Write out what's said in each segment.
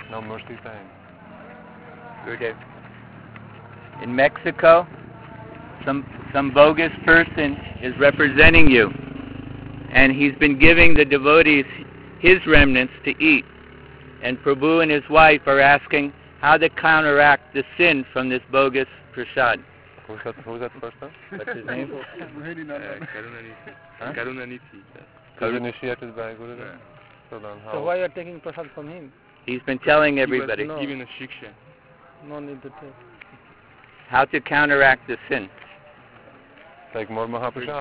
No mercy time. Gurudev. In Mexico, some bogus person is representing you, and he's been giving the devotees his remnants to eat. And Prabhu and his wife are asking how to counteract the sin from this bogus prasad. Who's that person? What's his name? Karunanidhi. He was initiated by Gurudev. So then how? So why you are taking prasad from him? He's been telling everybody He was given a shiksha. No need to take. how to counteract the sin. Take more Mahaprasad.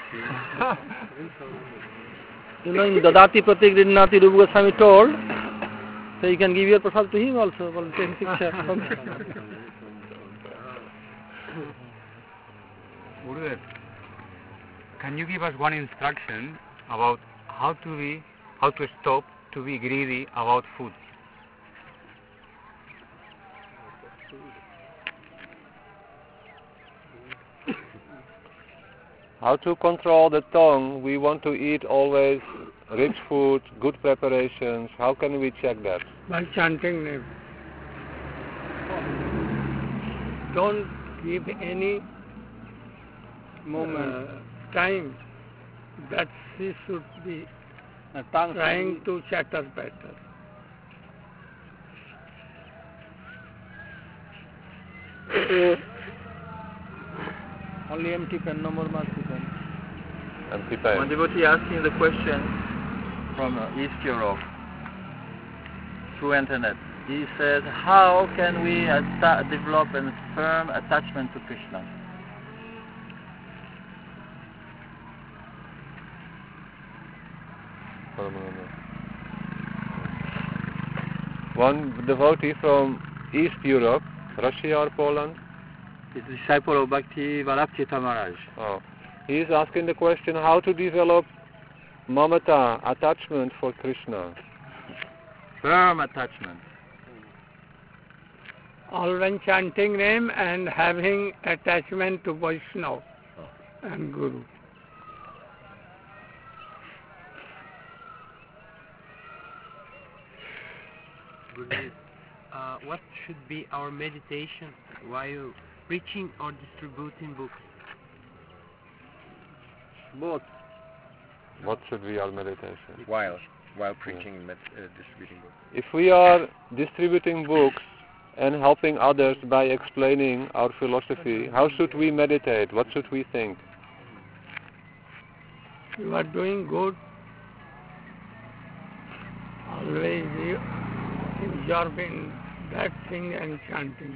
You know, in Dadati Pratik Rinnati Rupa Goswami told, so you can give your prasad to him also. Well, take picture. Gurudev, can you give us one instruction about how to stop to be greedy about food? How to control the tongue? We want to eat always rich food, good preparations. How can we check that? By chanting name. Don't give any moment, time that she should be trying to chatter better. Only empty pen, no more marquee pen. Empty pen. One devotee asking the question from East Europe through internet. He says, how can we develop a firm attachment to Krishna? One devotee from East Europe, Russia or Poland. He's a disciple of Bhakti Vallabhchita Maharaj. Oh. He is asking the question how to develop mamata, attachment for Krishna. Firm attachment. All when chanting name and having attachment to Vaishnava and Guru. What should be our meditation while preaching or distributing books? Both. What should be our meditation? While preaching and distributing books. If we are distributing books and helping others by explaining our philosophy, how should we meditate? What should we think? You are doing good. Always absorbing that thing and chanting.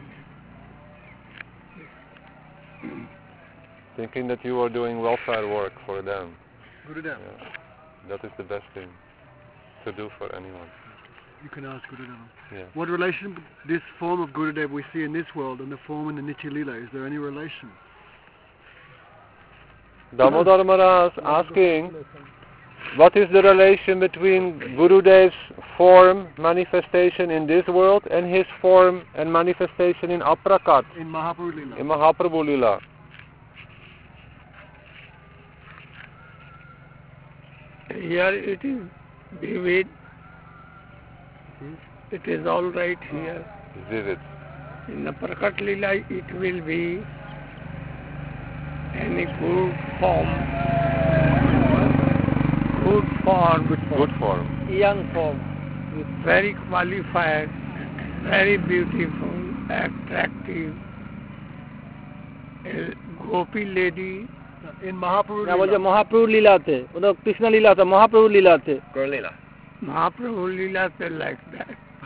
Thinking that you are doing welfare work for them. Gurudev. Yeah. That is the best thing to do for anyone. You can ask Gurudev. Yeah. What relation this form of Gurudev we see in this world and the form in the Nitya Lila? Is there any relation? Damodar Maharaj asking, what is the relation between Gurudev's form manifestation in this world and his form and manifestation in Aprakat, In Mahaprabhu Lila. in Mahaprabhu Lila? Here it is vivid. It is all right here. Vivid. In the Prakat Lila it will be any good form. Good form. Young form. With very qualified, very beautiful, attractive. A gopi lady. In Mahaprabhu না Lila. বলছে মহাপ্রভু লীলাতে ওটা Krishna লীলাতে Mahaprabhu লীলাতে Gaur-lila. Mahaprabhu লীলাতে like that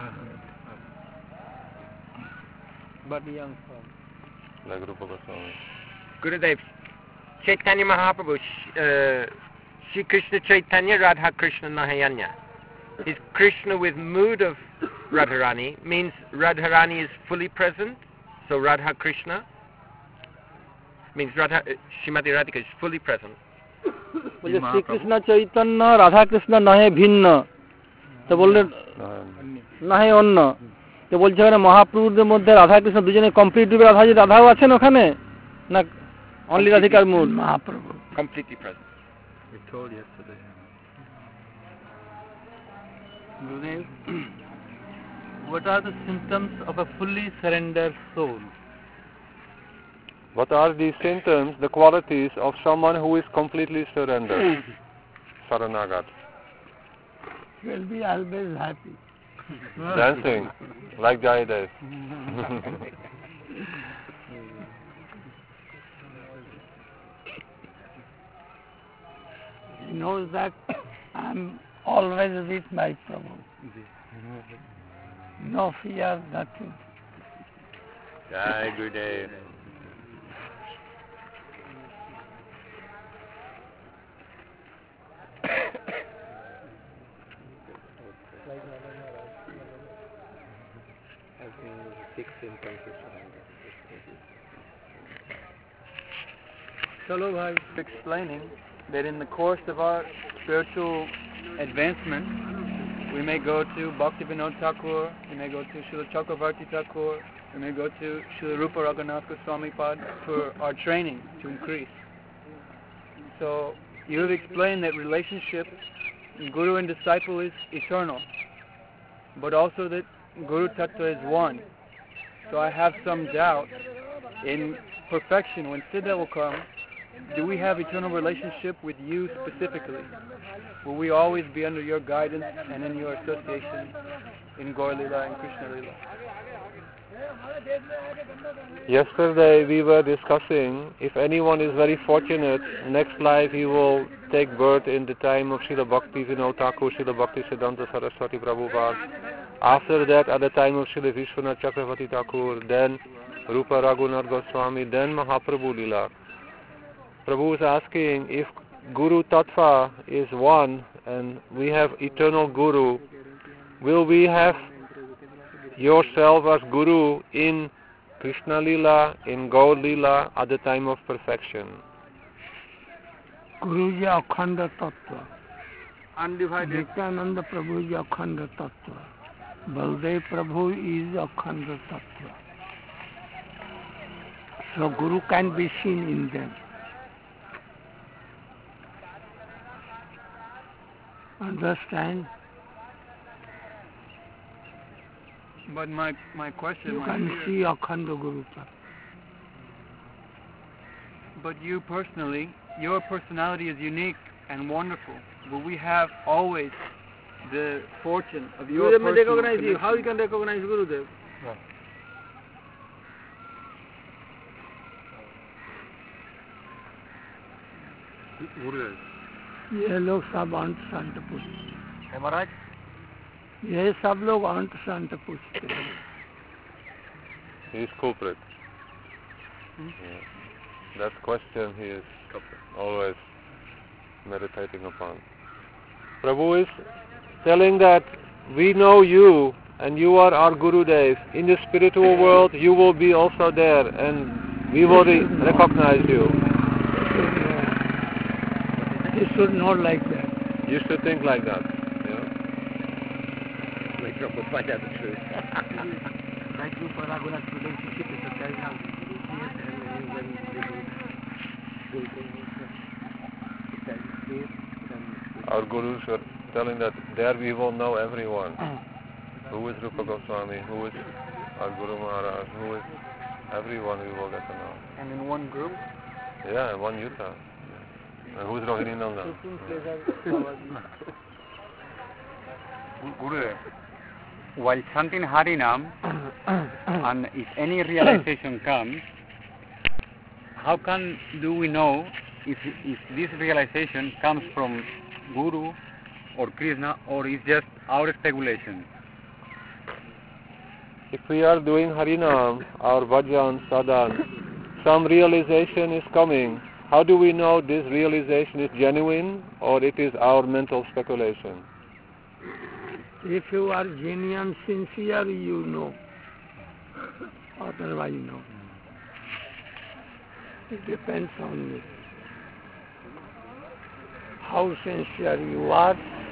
but young form. Like Rupa Goswami. Gurudev, Chaitanya Mahaprabhu, Shri Krishna Chaitanya, Radha Krishna Nahayanya. Is Krishna with mood of Radharani means Radharani is fully present, so Radha Krishna means Radha, Srimati Radhika is fully present. বলছে শ্রীকৃষ্ণ চৈতন্য রাধা কৃষ্ণ নহে ভিন্ন তো বললেন নহে অন্য তো বলছে ওখানে মহাপ্রভুদের মধ্যে রাধা কৃষ্ণ দুজনে কমপ্লিট রূপে রাধাও আছেন ওখানে না অনলি রাধিকার মূল Mahaprabhu Completely present. We told yesterday. Gurudev, What are the symptoms of a fully surrendered soul? What are the symptoms, the qualities of someone who is completely surrendered? Saranagat. Will be always happy. Dancing, like Jayadev. He knows that I'm always with my Prabhu. No fear, nothing. Jai Gurudev. Chalo bhai. Explaining that in the course of our spiritual advancement, we may go to Bhaktivinoda Thakur, we may go to Srila Chakravarti Thakur, we may go to Srila Rupa Raghunath Goswami Pad for our training to increase. So you have explained that relationship Guru and disciple is eternal, but also that Guru Tattva is one. So I have some doubt in perfection, when Siddha will come, do we have eternal relationship with you specifically? Will we always be under your guidance and in your association in Gaur Lila and Krishna Lila? Yesterday we were discussing, if anyone is very fortunate, next life he will take birth in the time of Srila Bhaktivinoda Thakur, Srila Bhakti Siddhanta Saraswati Prabhupada. After that, at the time of Srila Vishwanath Chakravarti Thakur, then Rupa Raghunath Goswami, then Mahaprabhu Lila. Prabhu is asking, if Guru Tattva is one and we have eternal Guru, will we have yourself as Guru in Krishna Lila, in Gaur Lila at the time of perfection? Guru ji Akhanda Tattva. Undivided. Nityananda Prabhu ji Akhanda Tattva. Baldev Prabhu is Akhanda Tattva. So Guru can be seen in them. Understand? But my question... You can see Akhanda Guru Tattva. But you personally, your personality is unique and wonderful. Will we have always the fortune of your You may personal recognize you. connection? How you can recognize Gurudev? Gurudev. ये लोग सब अंत संत पूछते Hey, Maharaj? ये सब लोग अंत संत पूछते He is culprit. Yeah. That question he is always meditating upon. Prabhu is telling that we know you and you are our Gurudev. In the spiritual world you will be also there and we will recognize you. You should not like that. You should think like that. Yeah. Later we'll find out the truth. Like you for Raghunath relationship is a very hard. Our Gurus are telling that there we will know everyone. Who is Rupa Goswami, who is our Guru Maharaj, who is everyone we will get to know. And in one group? Yeah, one Yuta. And who is Rohini Nanda? Gurudev, while chanting Harinam, and if any realization comes, how do we know if this realization comes from Guru or Krishna, or is just our speculation? If we are doing Harinam, our bhajan, sadhan, some realization is coming. How do we know this realization is genuine or it is our mental speculation? If you are genuine, sincere, you know. Otherwise, no. It depends on you. How sincere you are,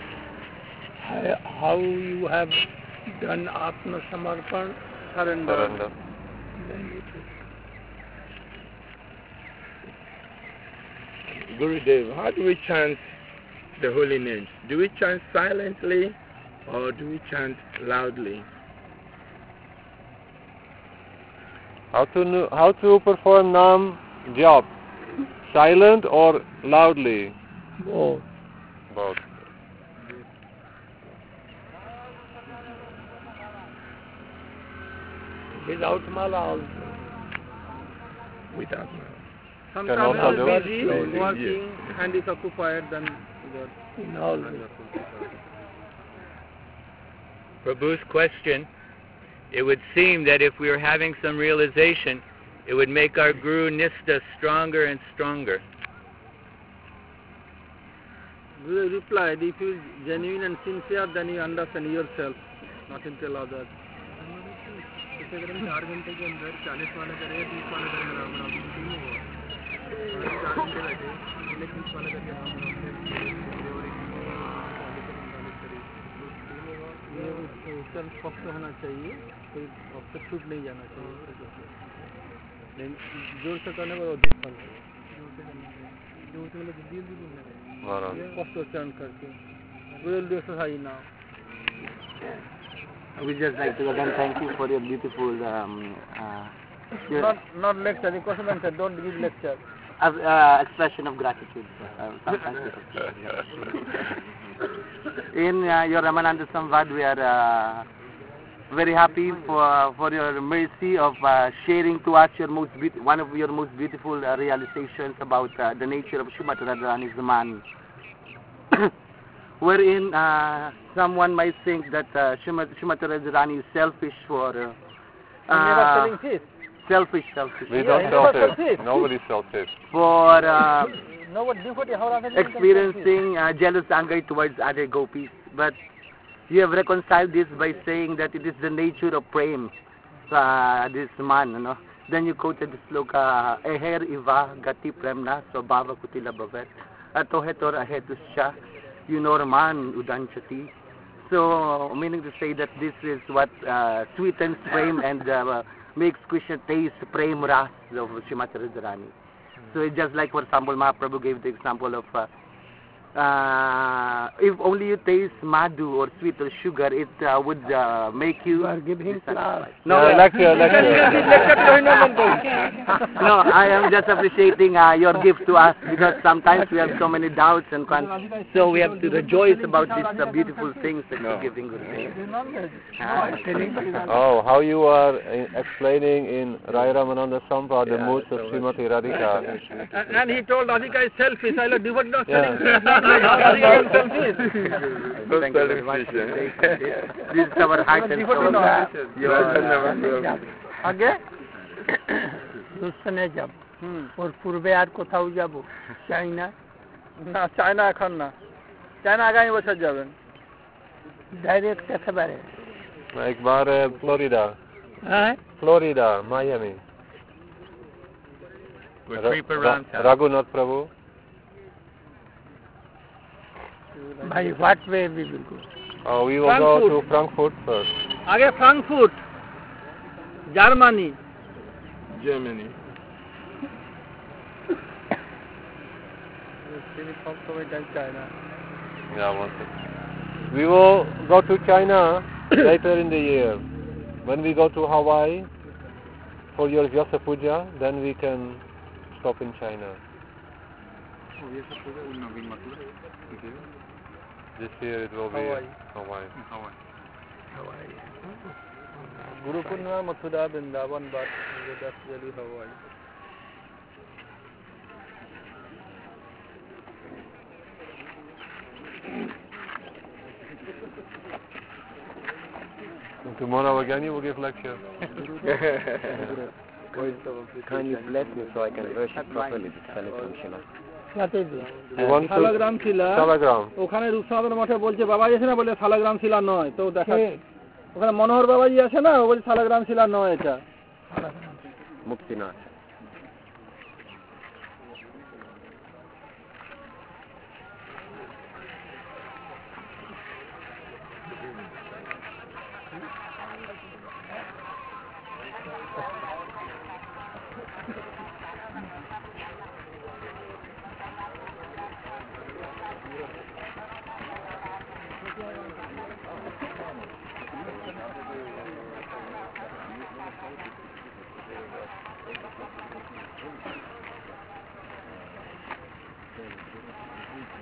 how you have done Atma Samarpan, surrender. Then it is. Gurudev, how do we chant the holy names? Do we chant silently or do we chant loudly? How to perform Nam job? Silent or loudly? Both. Both. Without mala also. Without mala. Can also do it. busy Slowly, working yes. and is occupied, then in all this. Prabhu's question, it would seem that if we were having some realization, it would make our Guru Nistha stronger and stronger. Guru replied, if you are genuine and sincere, then you understand yourself, not to tell others. ये उत्तर स्पष्ट होना चाहिए, कोई भक्त छूट नहीं जाना चाहिए, जोर से करने पर अधिक फल है, जोर से मतलब जल्दी बोलना है, स्पष्ट उच्चारण करके, we'll do exercise now. We just like to again thank you for your beautiful not lecture, the question answer, don't give lecture. Expression of gratitude. In your Ramananda Samvad, we are very happy for your mercy of sharing to us one of your most beautiful realizations about the nature of Srimati Radharani's man. Wherein someone might think that Srimati Radharani is selfish for... never selling fish. Selfish. We don't sell fish. Nobody sells fish. For Nobody, experiencing jealous anger towards other gopis. But you have reconciled this by saying that it is the nature of prem, this man. You know? Then you quoted the sloka, Eher iva gati premna swabhava kutila bhavet atohetor ahetusya yunorman udanchati. So, meaning to say that this is what sweetens prem and makes Krishna taste prem ras of Srimati Radharani. So it's just like, for example, Mahaprabhu gave the example of if only you taste madhu or sweet or sugar, it would make you... Give him class. No, lecture. No, I am just appreciating your gift to us, because sometimes we have so many doubts and so we have to rejoice about these beautiful things that you're giving Gurudev. Oh, how you are explaining in Rai Ramananda Samvad the moods of Srimati Radhika. And he told Radhika is selfish, I will devote not selling fish. Thank you very much. This is our heart and soul. আগে দুস্থানে যাব ওর পূর্বে আর কোথাও যাব চাইনা না চাইনা এখন না চাইনা আগামী বছর যাবেন ডাইরেক্ট একেবারে একবার Florida Miami Raghunath Prabhu. By what way we will go? Oh, we will go to Frankfurt first. আগে Frankfurt, Germany. Yeah, one second. We will go to China later in the year. When we go to Hawaii for your Vyasa Puja, then we can stop in China. This year it will be Hawaii. Guru Purnima, Mathura, Vrindavan, but that's really Hawaii. And tomorrow again you will give lecture. Kindly bless me so I can worship properly the Salagram Shila. Salagram Shila ওখানে রূপসনাতন মঠে বলছে বাবাজি আছে না, বলে সালাগ্রাম শিলা নয়, তো দেখা ওখানে মনোহর বাবাজি আছে না, ও বলছে সালাগ্রাম শিলা নয়, এটা মুক্তিনাথ।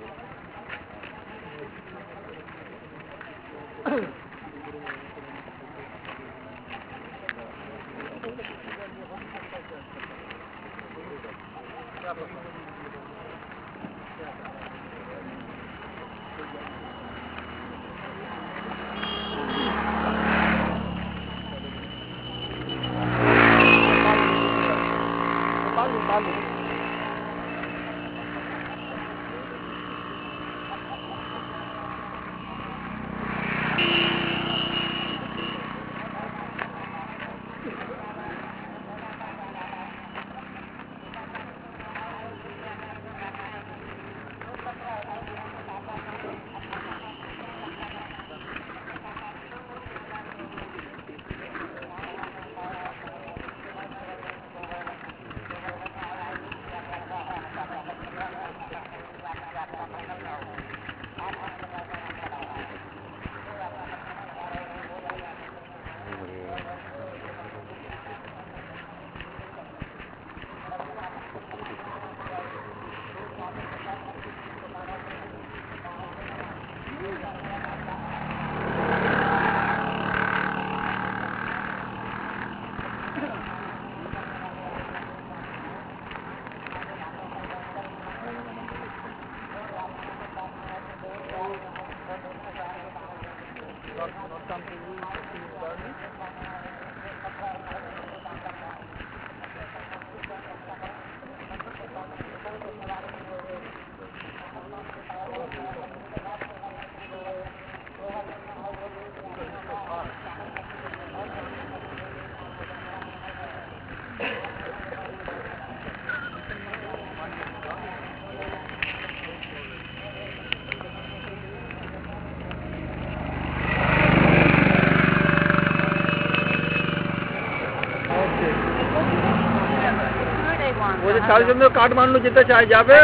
চারজন কাঠমান্ডু যেতে চায় যাবে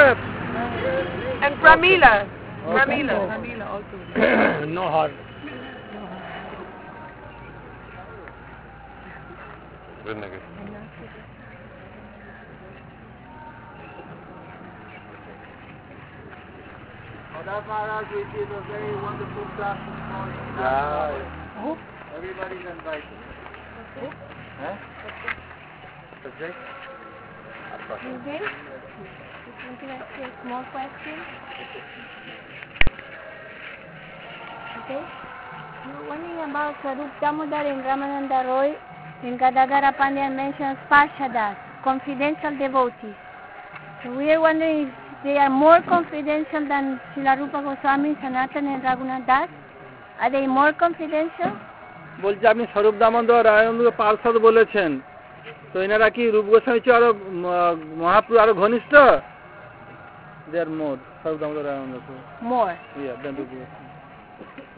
and Pramila also no hard Maharaj, we did a very wonderful class this morning. Everybody's invited. Subject? Okay. Would you like to ask more questions? Okay. You're wondering about Swarup Damodar and Ramananda Roy and Gadadhara Pandyan mentions Parshadas, confidential devotees. So we are wondering if they are more confidential than Srila Rupa Goswami, Sanatan and Raghunath Das. Are they more confidential? বলছি আপনি স্বরূপ দামোদর রায়নকে পার্ষদ বলেছেন তো এনারা কি রূপ গোস্বামী চেয়ে আরো মহাপ্রভু আরো ঘনিষ্ঠ দে আর মোর স্বরূপ Damodar Rayan more yeah than Rupa Goswami